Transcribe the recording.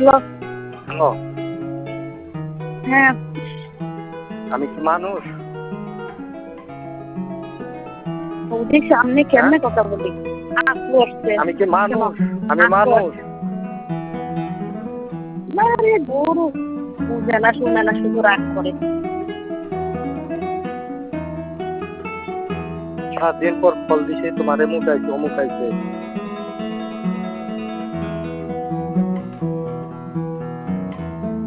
Hello, হ্যাঁ, আমি কি মানুষ? ওদের সামনে কেমনে কথা বলি? আপু আসছে। আমি কি মানুষ? আমি আপু মানুষ। আসছে। না রে গরু, বুঝে না শুনে না শুধু রাগ করে। সারাদিন পর ফল দিছে, তোমারে মুখাইছে, অমুক আইছে।